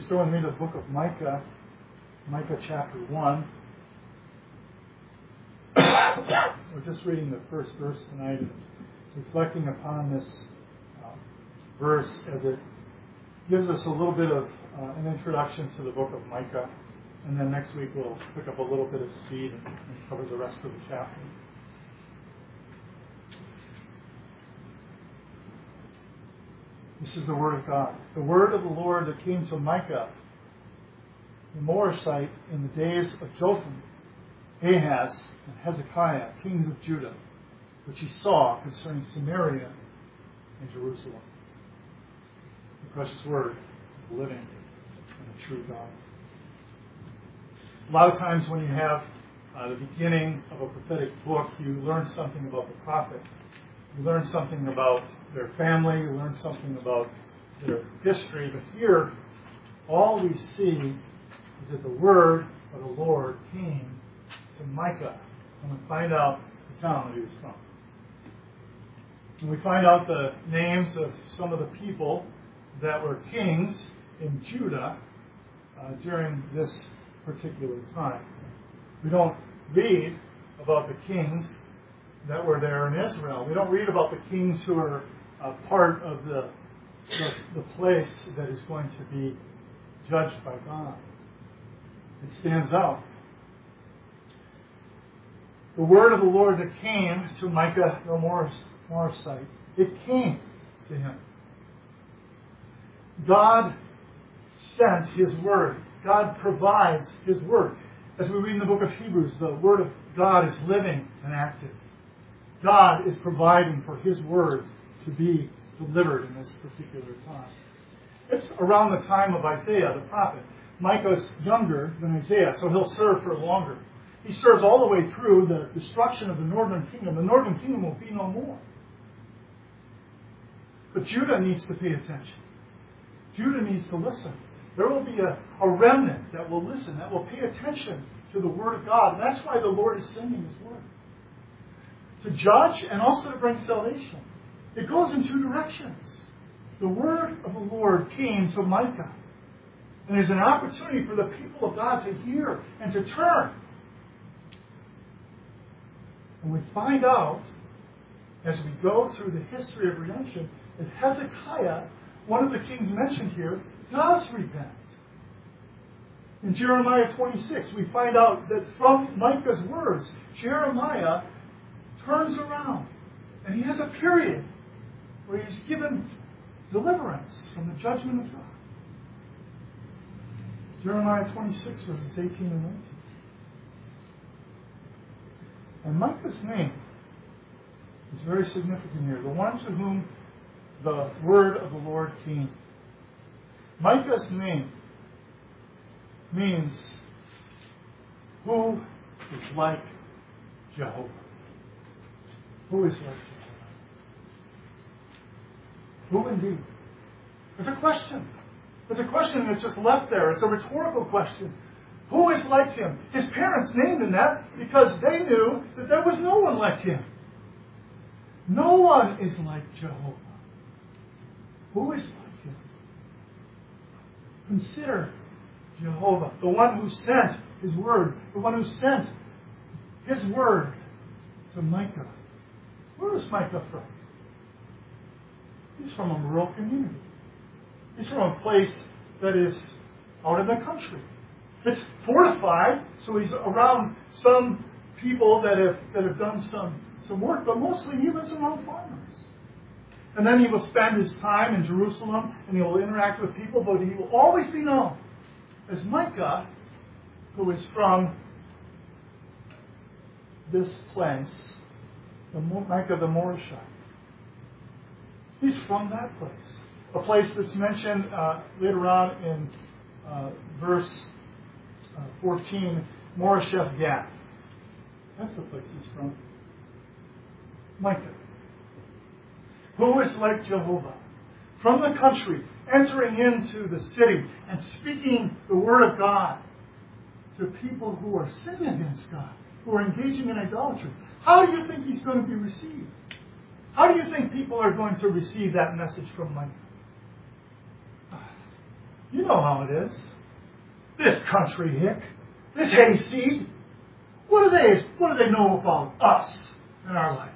still in the book of Micah, Micah chapter 1. We're just reading the first verse tonight and reflecting upon this verse as it gives us a little bit of an introduction to the book of Micah. And then next week we'll pick up a little bit of speed and cover the rest of the chapter. This is the word of God. The word of the Lord that came to Micah, the Morashite, in the days of Jotham, Ahaz, and Hezekiah, kings of Judah, which he saw concerning Samaria and Jerusalem. The precious word of the living and the true God. A lot of times when you have the beginning of a prophetic book, you learn something about the prophet. You learn something about their family. You learn something about their history. But here, all we see is that the word of the Lord came to Micah. And we find out the town that he was from. And we find out the names of some of the people that were kings in Judah during this particular time. We don't read about the kings that were there in Israel. We don't read about the kings who are part of the place that is going to be judged by God. It stands out. The word of the Lord that came to Micah the Morashite, it came to him. God sent his word. God provides his word. As we read in the book of Hebrews, the word of God is living and active. God is providing for his word to be delivered in this particular time. It's around the time of Isaiah, the prophet. Micah's younger than Isaiah, so he'll serve for longer. He serves all the way through the destruction of the northern kingdom. The northern kingdom will be no more. But Judah needs to pay attention. Judah needs to listen. There will be a remnant that will listen, that will pay attention to the word of God. And that's why the Lord is sending his word. To judge and also to bring salvation. It goes in two directions. The word of the Lord came to Micah. And there's an opportunity for the people of God to hear and to turn. And we find out, as we go through the history of redemption, that Hezekiah, one of the kings mentioned here, does repent. In Jeremiah 26, we find out that from Micah's words, Jeremiah turns around. And he has a period where he's given deliverance from the judgment of God. Jeremiah 26, verses 18 and 19. And Micah's name is very significant here. The one to whom the word of the Lord came. Micah's name means who is like Jehovah. Who is like Jehovah? Who indeed? It's a question. It's a question that's just left there. It's a rhetorical question. Who is like him? His parents named him that because they knew that there was no one like him. No one is like Jehovah. Who is like him? Consider Jehovah, the one who sent his word, the one who sent his word to Micah. Where is Micah from? He's from a rural community. He's from a place that is out in the country. It's fortified, so he's around some people that have done some work, but mostly he lives around farmers. And then he will spend his time in Jerusalem, and he will interact with people, but he will always be known as Micah, who is from this place, Micah the Morashite. He's from that place. A place that's mentioned later on in verse 14, Morasheth Gath. That's the place he's from. Micah. Who is like Jehovah? From the country, entering into the city and speaking the word of God to people who are sinning against God, who are engaging in idolatry. How do you think he's going to be received? How do you think people are going to receive that message from Micah? You know how it is. This country hick, this hayseed, what do they know about us and our life?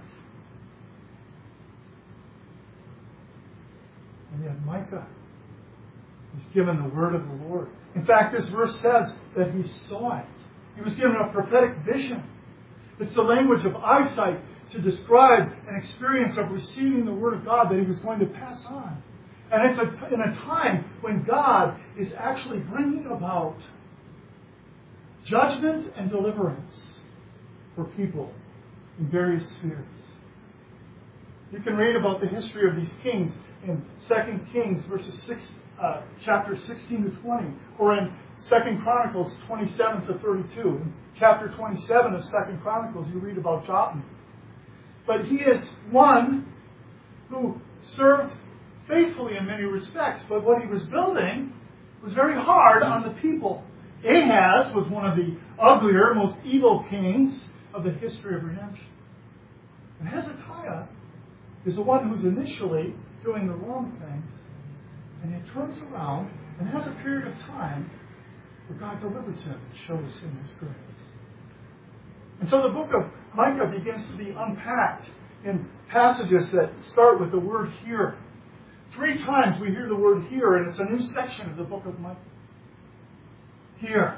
And yet Micah is given the word of the Lord. In fact, this verse says that he saw it. He was given a prophetic vision. It's the language of eyesight to describe an experience of receiving the word of God that he was going to pass on. And it's in a time when God is actually bringing about judgment and deliverance for people in various spheres. You can read about the history of these kings in 2 Kings chapter 16 to 20, or in 2 Chronicles 27 to 32. In chapter 27 of 2 Chronicles, you read about Jotham. But he is one who served faithfully in many respects, but what he was building was very hard on the people. Ahaz was one of the uglier, most evil kings of the history of redemption. And Hezekiah is the one who's initially doing the wrong things, and he turns around and has a period of time where God delivers him and shows him his grace. And so the book of Micah begins to be unpacked in passages that start with the word "hear." 3 times we hear the word "hear," and it's a new section of the book of Micah. Hear.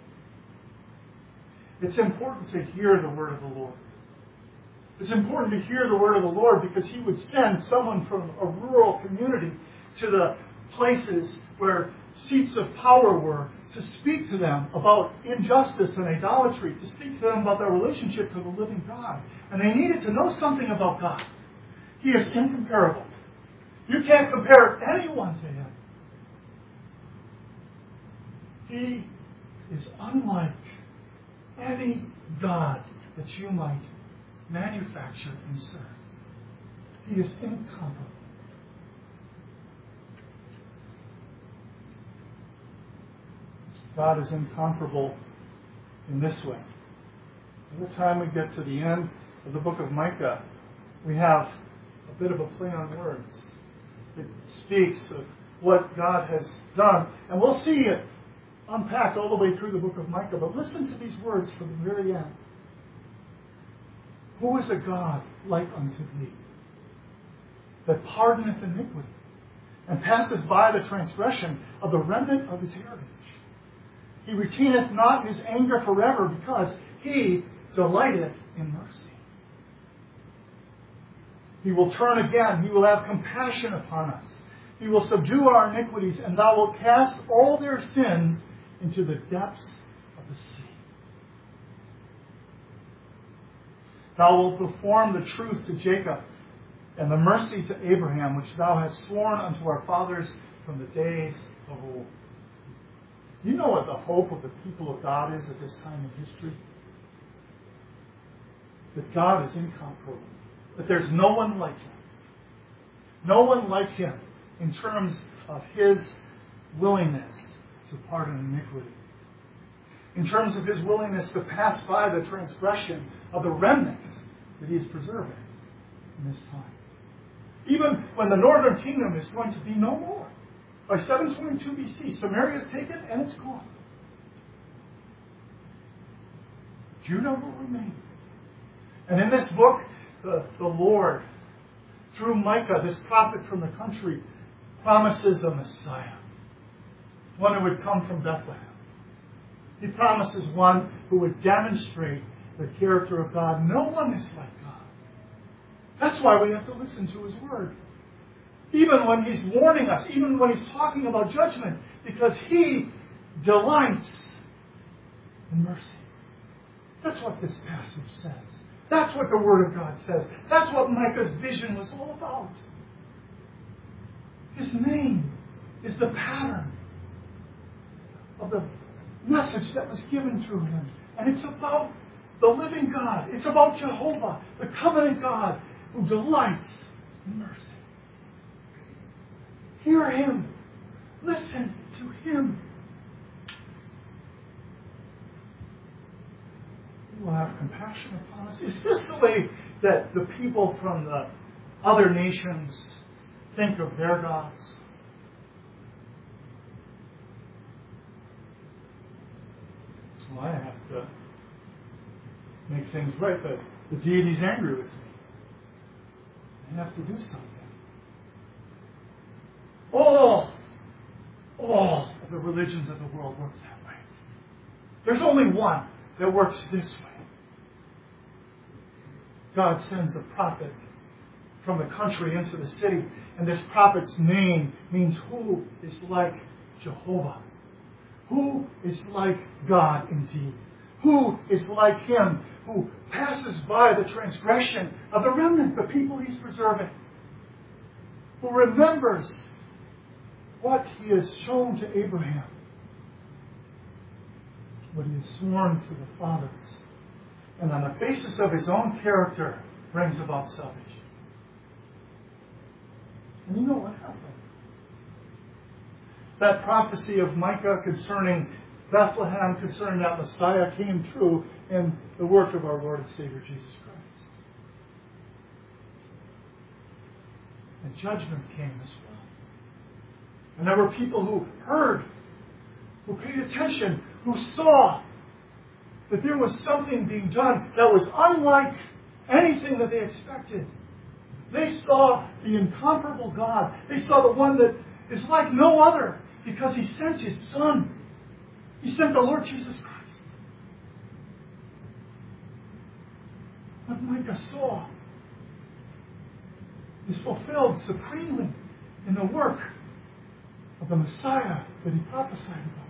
It's important to hear the word of the Lord. It's important to hear the word of the Lord because he would send someone from a rural community to the places where seats of power were to speak to them about injustice and idolatry, to speak to them about their relationship to the living God. And they needed to know something about God. He is incomparable. You can't compare anyone to him. He is unlike any God that you might manufacture and serve. He is incomparable. God is incomparable in this way. By the time we get to the end of the book of Micah, we have a bit of a play on words. It speaks of what God has done. And we'll see it unpacked all the way through the book of Micah. But listen to these words from the very end. Who is a God like unto thee, that pardoneth iniquity, and passeth by the transgression of the remnant of his heritage? He retaineth not his anger forever, because he delighteth in mercy. He will turn again. He will have compassion upon us. He will subdue our iniquities, and thou wilt cast all their sins into the depths of the sea. Thou wilt perform the truth to Jacob and the mercy to Abraham, which thou hast sworn unto our fathers from the days of old. You know what the hope of the people of God is at this time in history? That God is incomparable. That there's no one like him. No one like him in terms of his willingness to pardon iniquity. In terms of his willingness to pass by the transgression of the remnant that he is preserving in this time. Even when the northern kingdom is going to be no more. By 722 BC, Samaria is taken and it's gone. Judah will remain. And in this book, the Lord, through Micah, this prophet from the country, promises a Messiah. One who would come from Bethlehem. He promises one who would demonstrate the character of God. No one is like God. That's why we have to listen to his word. Even when he's warning us, even when he's talking about judgment, because he delights in mercy. That's what this passage says. That's what the Word of God says. That's what Micah's vision was all about. His name is the pattern of the message that was given through him. And it's about the living God. It's about Jehovah, the covenant God, who delights in mercy. Hear him. Listen to him. He will have compassion upon us. Is this the way that the people from the other nations think of their gods? I have to make things right, but the deity's angry with me. I have to do something. All of the religions of the world work that way. There's only one that works this way. God sends a prophet from the country into the city, and this prophet's name means who is like Jehovah. Who is like God indeed? Who is like Him who passes by the transgression of the remnant, the people He's preserving? Who remembers what He has shown to Abraham, what He has sworn to the fathers, and on the basis of His own character brings about salvation. And you know what happened? That prophecy of Micah concerning Bethlehem, concerning that Messiah, came true in the work of our Lord and Savior Jesus Christ. And judgment came as well. And there were people who heard, who paid attention, who saw that there was something being done that was unlike anything that they expected. They saw the incomparable God. They saw the one that is like no other because He sent His Son. He sent the Lord Jesus Christ. What Micah saw is fulfilled supremely in the work of the Messiah that he prophesied about.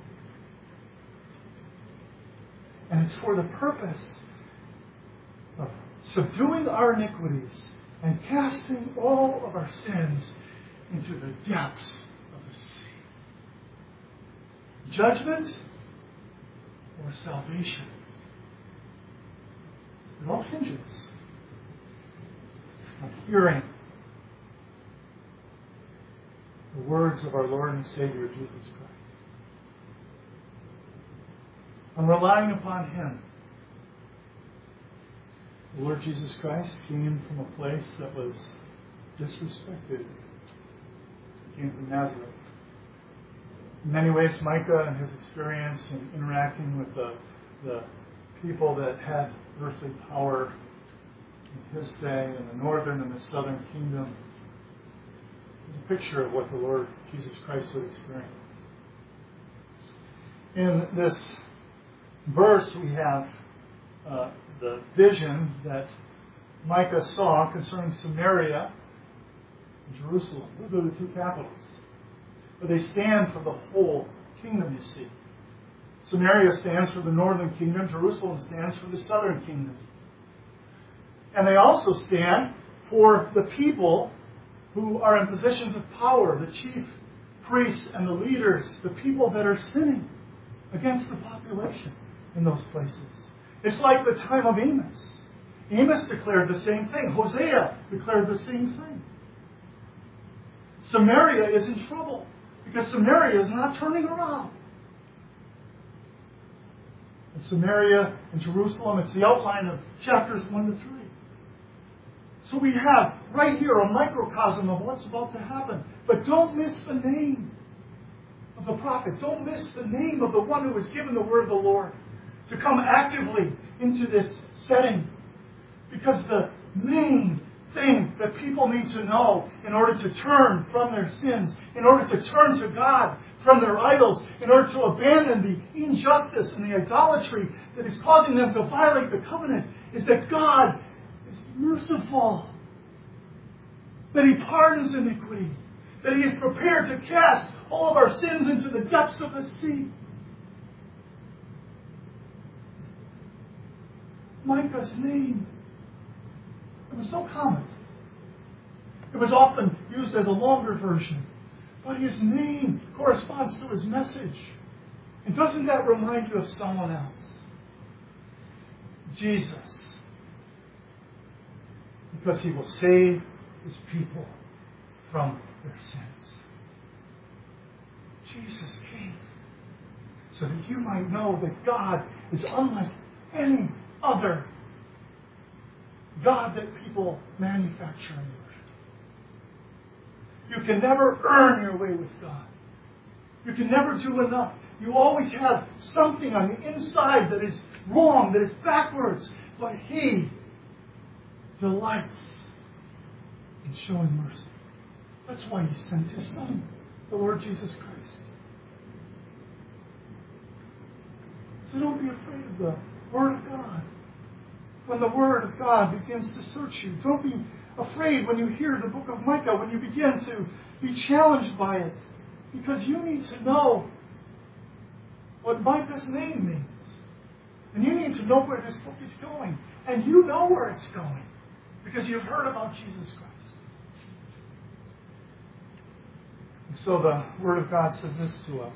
And it's for the purpose of subduing our iniquities and casting all of our sins into the depths of the sea. Judgment or salvation. It all hinges on hearing the words of our Lord and Savior Jesus Christ. On relying upon Him. The Lord Jesus Christ came from a place that was disrespected. He came from Nazareth. In many ways, Micah and his experience in interacting with the people that had earthly power in his day in the northern and the southern kingdom is a picture of what the Lord Jesus Christ would experience. In this verse, we have the vision that Micah saw concerning Samaria and Jerusalem. Those are the two capitals. But they stand for the whole kingdom, you see. Samaria stands for the northern kingdom. Jerusalem stands for the southern kingdom. And they also stand for the people who are in positions of power, the chief priests and the leaders, the people that are sinning against the population in those places. It's like the time of Amos. Amos declared the same thing. Hosea declared the same thing. Samaria is in trouble because Samaria is not turning around. And Samaria and Jerusalem, it's the outline of chapters 1 to 3. So we have right here a microcosm of what's about to happen. But don't miss the name of the prophet. Don't miss the name of the one who was given the word of the Lord to come actively into this setting. Because the main thing that people need to know in order to turn from their sins, in order to turn to God from their idols, in order to abandon the injustice and the idolatry that is causing them to violate the covenant, is that God is merciful, that He pardons iniquity, that He is prepared to cast all of our sins into the depths of the sea. Micah's name, it was so common. It was often used as a longer version. But his name corresponds to his message. And doesn't that remind you of someone else? Jesus. Because He will save His people from their sins. Jesus came so that you might know that God is unlike any other God that people manufacture and worship. You can never earn your way with God. You can never do enough. You always have something on the inside that is wrong, that is backwards. But He delights in showing mercy. That's why He sent His Son, the Lord Jesus Christ. So don't be afraid of the Word of God. When the Word of God begins to search you, don't be afraid when you hear the book of Micah, when you begin to be challenged by it. Because you need to know what Micah's name means. And you need to know where this book is going. And you know where it's going. Because you've heard about Jesus Christ. And so the Word of God says this to us.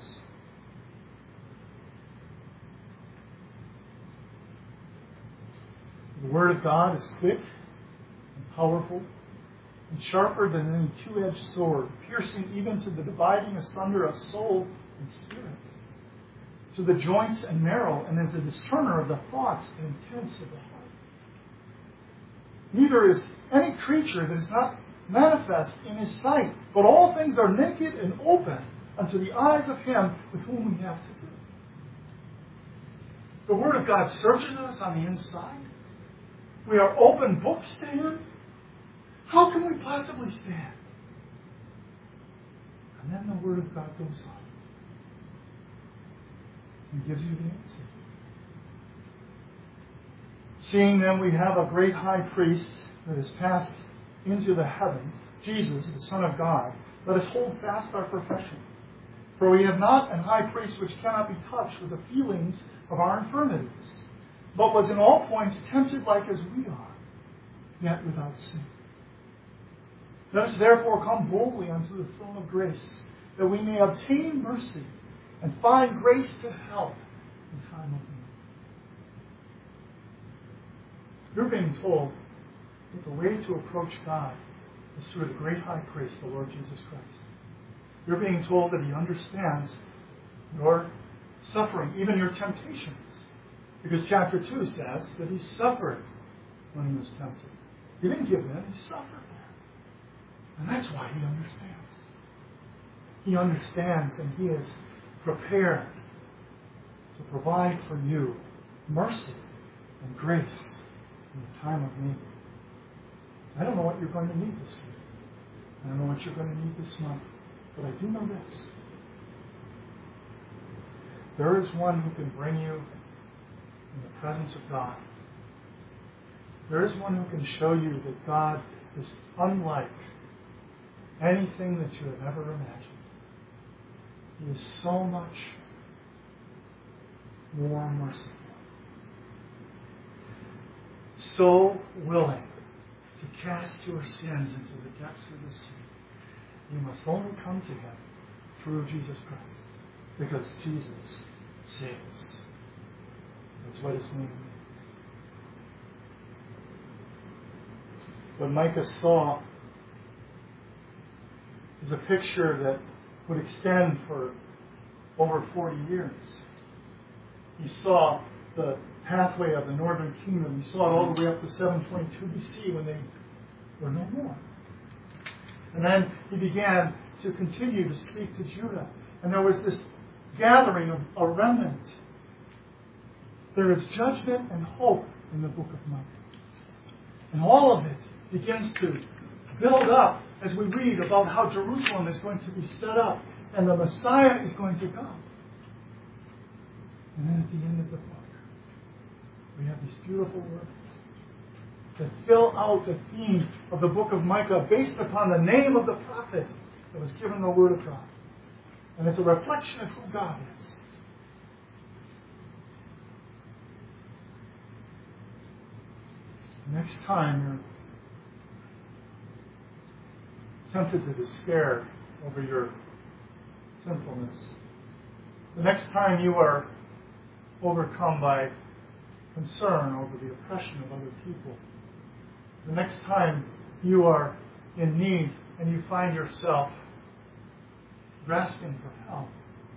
The Word of God is quick and powerful and sharper than any two-edged sword, piercing even to the dividing asunder of soul and spirit, to the joints and marrow, and is a discerner of the thoughts and intents of the heart. Neither is any creature that is not manifest in His sight, but all things are naked and open unto the eyes of Him with whom we have to do. The Word of God searches us on the inside. We are open books to Him. How can we possibly stand? And then the Word of God goes on and gives you the answer. Seeing then we have a great high priest that is passed into the heavens, Jesus, the Son of God, let us hold fast our profession. For we have not an high priest which cannot be touched with the feelings of our infirmities, but was in all points tempted like as we are, yet without sin. Let us therefore come boldly unto the throne of grace, that we may obtain mercy and find grace to help in time of need. You're being told that the way to approach God is through the great high priest, the Lord Jesus Christ. You're being told that He understands your suffering, even your temptations. Because chapter 2 says that He suffered when He was tempted. He didn't give in, He suffered there. And that's why He understands. He understands, and He is prepared to provide for you mercy and grace in the time of need. I don't know what you're going to need this week. I don't know what you're going to need this month. But I do know this. There is one who can bring you in the presence of God. There is one who can show you that God is unlike anything that you have ever imagined. He is so much more merciful. So willing to cast your sins into the depths of the sea. You must only come to Him through Jesus Christ. Because Jesus saves. That's what His name means. What Micah saw is a picture that would extend for over 40 years. He saw the pathway of the northern kingdom. He saw it all the way up to 722 BC when they were no more. And then He began to continue to speak to Judah. And there was this gathering of a remnant. There is judgment and hope in the book of Micah. And all of it begins to build up as we read about how Jerusalem is going to be set up and the Messiah is going to come. And then at the end of the book, we have these beautiful words that fill out the theme of the book of Micah based upon the name of the prophet that was given the Word of God. And it's a reflection of who God is. Next time you're tempted to despair over your sinfulness, the next time you are overcome by concern over the oppression of other people, the next time you are in need and you find yourself grasping for help,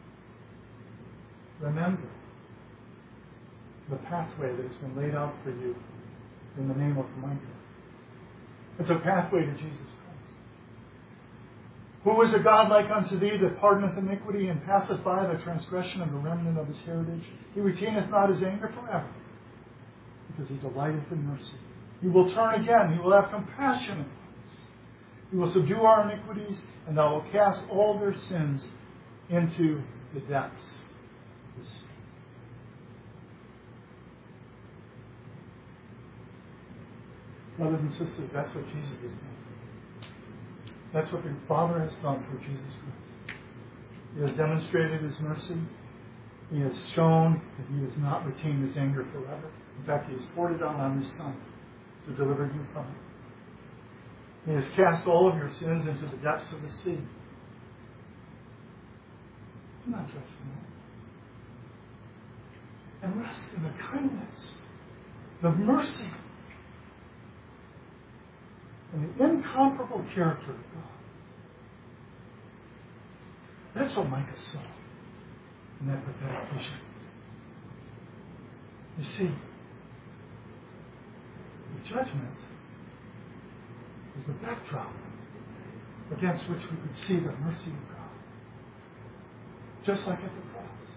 remember the pathway that has been laid out for you in the name of Micah. It's a pathway to Jesus Christ. Who is a God like unto thee, that pardoneth iniquity, and passeth by the transgression of the remnant of his heritage? He retaineth not his anger forever, because he delighteth in mercy. He will turn again. He will have compassion upon us. He will subdue our iniquities, and thou wilt cast all their sins into the depths of the sea. Brothers and sisters, that's what Jesus has done. That's what the Father has done for Jesus Christ. He has demonstrated his mercy. He has shown that he has not retained his anger forever. In fact, he has poured it out on his Son to deliver you from it. He has cast all of your sins into the depths of the sea. Do not trust in that. And rest in the kindness, the mercy, and the incomparable character of God. That's what Micah saw in that prophetic vision. You see, the judgment is the backdrop against which we could see the mercy of God. Just like at the cross.